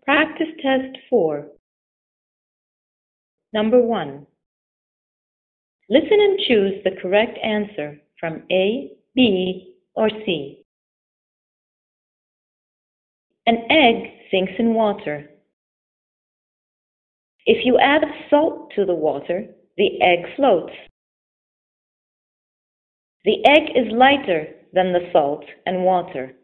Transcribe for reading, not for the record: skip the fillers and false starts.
Practice test 4. Number 1. Listen and choose the correct answer from A, B, or C. An egg sinks in water. If you add salt to the water, the egg floats. The egg is lighter than the salt and water.